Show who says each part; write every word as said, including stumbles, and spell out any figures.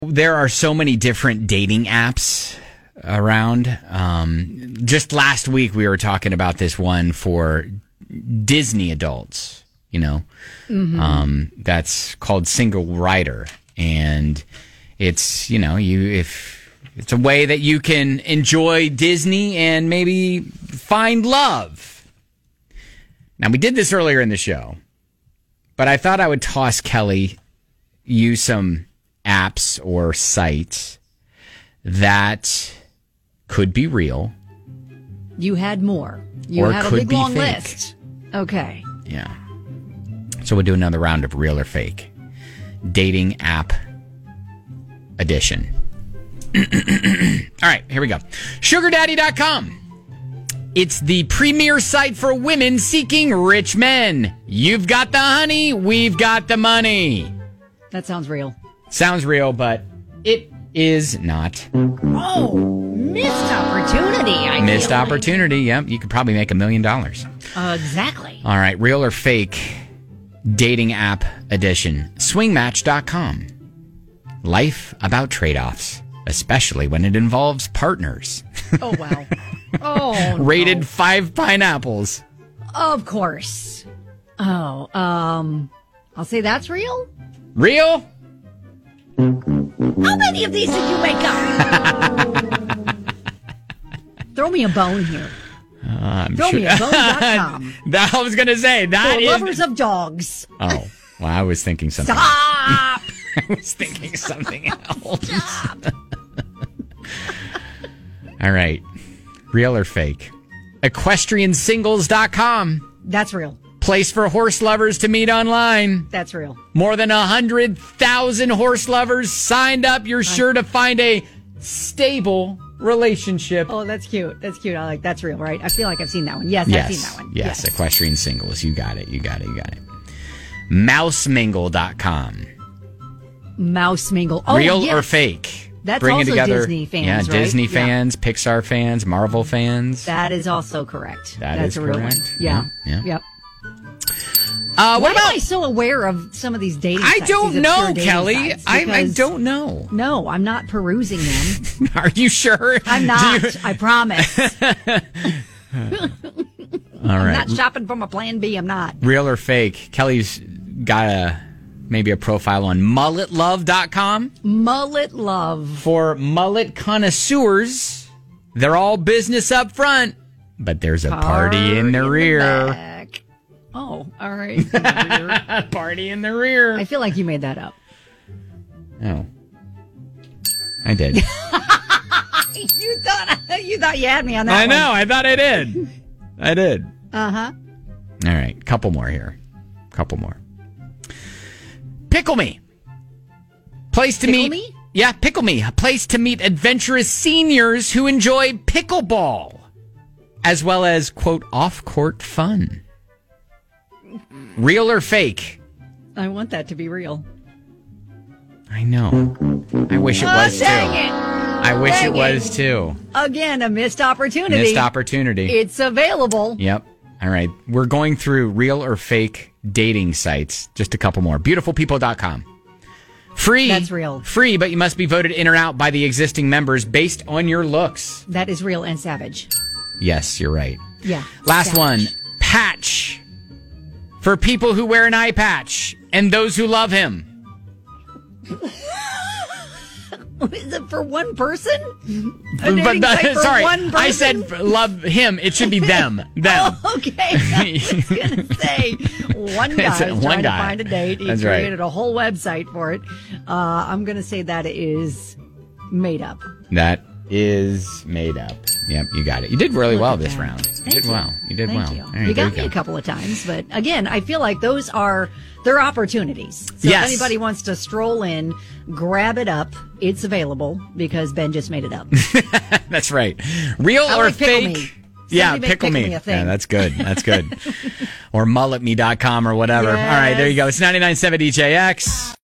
Speaker 1: There are so many different dating apps around. Um, just last week, we were talking about this one for Disney adults, you know, mm-hmm. um, that's called Single Rider. And it's, you know, you if it's a way that you can enjoy Disney and maybe find love. Now, we did this earlier in the show, but I thought I would toss Kelly you some apps or sites that could be real.
Speaker 2: You had more. You
Speaker 1: or
Speaker 2: had a
Speaker 1: could
Speaker 2: big
Speaker 1: be
Speaker 2: long
Speaker 1: fake.
Speaker 2: list. Okay.
Speaker 1: Yeah. So we'll do another round of real or fake. Dating app edition. All right, here we go. sugar daddy dot com. It's the premier site for women seeking rich men. You've got the honey, we've got the money.
Speaker 2: That sounds real.
Speaker 1: Sounds real, but it is not.
Speaker 2: Oh, missed opportunity. I
Speaker 1: Missed
Speaker 2: feel
Speaker 1: opportunity, yep. You could probably make a million dollars.
Speaker 2: Uh, exactly.
Speaker 1: All right, real or fake dating app edition. swing match dot com. Life about trade-offs, especially when it involves partners.
Speaker 2: Oh, wow. Oh,
Speaker 1: Rated
Speaker 2: no.
Speaker 1: five pineapples.
Speaker 2: Of course. Oh, um, I'll say that's real.
Speaker 1: Real?
Speaker 2: How many of these did you make up? Throw me a bone here.
Speaker 1: Uh, I'm
Speaker 2: Throw
Speaker 1: sure.
Speaker 2: me a bone dot com.
Speaker 1: That I was going to say. That
Speaker 2: For
Speaker 1: is...
Speaker 2: lovers of dogs.
Speaker 1: Oh, well, I was thinking something.
Speaker 2: Stop!
Speaker 1: I was thinking something else.
Speaker 2: Stop!
Speaker 1: All right. Real or fake? equestrian singles dot com.
Speaker 2: That's real.
Speaker 1: Place for horse lovers to meet online.
Speaker 2: That's real.
Speaker 1: More than one hundred thousand horse lovers signed up. You're sure to find a stable relationship.
Speaker 2: Oh, that's cute. That's cute. I like that's real, right? I feel like I've seen that one. Yes,
Speaker 1: yes,
Speaker 2: I've seen that one.
Speaker 1: Yes,
Speaker 2: yes.
Speaker 1: Equestrian Singles. You got it. You got it. You got it. mouse mingle dot com.
Speaker 2: Mouse mingle. Oh,
Speaker 1: Real
Speaker 2: yes.
Speaker 1: or fake?
Speaker 2: That's
Speaker 1: Bringing
Speaker 2: also
Speaker 1: together,
Speaker 2: Disney fans,
Speaker 1: yeah,
Speaker 2: right?
Speaker 1: Disney
Speaker 2: Yeah.
Speaker 1: fans, Pixar fans, Marvel fans.
Speaker 2: That is also correct.
Speaker 1: That
Speaker 2: That's
Speaker 1: is
Speaker 2: a real
Speaker 1: correct.
Speaker 2: one. Yeah.
Speaker 1: Yeah, yeah.
Speaker 2: Yep.
Speaker 1: Uh,
Speaker 2: Why
Speaker 1: what about?
Speaker 2: am I so aware of some of these dating
Speaker 1: I
Speaker 2: sites?
Speaker 1: don't
Speaker 2: these
Speaker 1: know,
Speaker 2: obscure dating
Speaker 1: Kelly.
Speaker 2: sites?
Speaker 1: I, I
Speaker 2: Because-
Speaker 1: don't know.
Speaker 2: No, I'm not perusing them.
Speaker 1: Are you sure?
Speaker 2: I'm
Speaker 1: Do
Speaker 2: not.
Speaker 1: you-
Speaker 2: I promise.
Speaker 1: All
Speaker 2: I'm
Speaker 1: right.
Speaker 2: not shopping from a plan B. I'm not.
Speaker 1: Real or fake? Kelly's got a maybe a profile on mullet love dot com.
Speaker 2: Mullet love.
Speaker 1: For mullet connoisseurs, they're all business up front, but there's a party in the rear.
Speaker 2: back. Oh, all right.
Speaker 1: Party in the rear.
Speaker 2: I feel like you made that up.
Speaker 1: Oh, I did.
Speaker 2: you thought you thought you had me on that.
Speaker 1: I know. I thought I did. I did.
Speaker 2: Uh huh.
Speaker 1: All right, couple more here. Couple more. Pickle Me. Place to
Speaker 2: Pickle
Speaker 1: meet.
Speaker 2: Me?
Speaker 1: Yeah, Pickle Me. A place to meet adventurous seniors who enjoy pickleball, as well as quote off-court fun. Real or fake?
Speaker 2: I want that to be real.
Speaker 1: I know. I wish it
Speaker 2: Oh,
Speaker 1: was too.
Speaker 2: dang it.
Speaker 1: I wish
Speaker 2: Dang
Speaker 1: it was too.
Speaker 2: Again, a missed opportunity.
Speaker 1: Missed opportunity.
Speaker 2: It's available.
Speaker 1: Yep. All right. We're going through real or fake dating sites. Just a couple more. beautiful people dot com. Free.
Speaker 2: That's real.
Speaker 1: Free, but you must be voted in or out by the existing members based on your looks.
Speaker 2: That is real and savage.
Speaker 1: Yes, you're right.
Speaker 2: Yeah.
Speaker 1: Last
Speaker 2: savage.
Speaker 1: one. Patch. For people who wear an eye patch and those who love him.
Speaker 2: Is it for one person? A
Speaker 1: But,
Speaker 2: dating
Speaker 1: but-
Speaker 2: site for
Speaker 1: sorry,
Speaker 2: one person?
Speaker 1: I said love him. It should be them. Them.
Speaker 2: Oh, okay. I was going to say one guy
Speaker 1: It's a-
Speaker 2: is
Speaker 1: one
Speaker 2: trying
Speaker 1: guy.
Speaker 2: to find a date. He
Speaker 1: That's right.
Speaker 2: created a whole website for it. Uh, I'm going to say that is made up.
Speaker 1: That is made up. Yep, you got it. You did really
Speaker 2: Look
Speaker 1: well
Speaker 2: at
Speaker 1: this
Speaker 2: that.
Speaker 1: round. You
Speaker 2: Thank
Speaker 1: did
Speaker 2: you.
Speaker 1: well. You did
Speaker 2: Thank
Speaker 1: well.
Speaker 2: you.
Speaker 1: All right,
Speaker 2: you
Speaker 1: there
Speaker 2: got me
Speaker 1: go.
Speaker 2: a couple of times, but again, I feel like those are they're opportunities. So
Speaker 1: Yes.
Speaker 2: if anybody wants to stroll in, grab it up. It's available because Ben just made it up.
Speaker 1: That's right. Real
Speaker 2: I
Speaker 1: or
Speaker 2: like Pickle
Speaker 1: fake?
Speaker 2: Me.
Speaker 1: Yeah,
Speaker 2: Somebody make
Speaker 1: pickle,
Speaker 2: Pickle
Speaker 1: me.
Speaker 2: Me a thing.
Speaker 1: Yeah, that's good. That's good. Or mullet me dot com or whatever.
Speaker 2: Yes.
Speaker 1: All right, there you go. It's ninety-nine point seven D J X.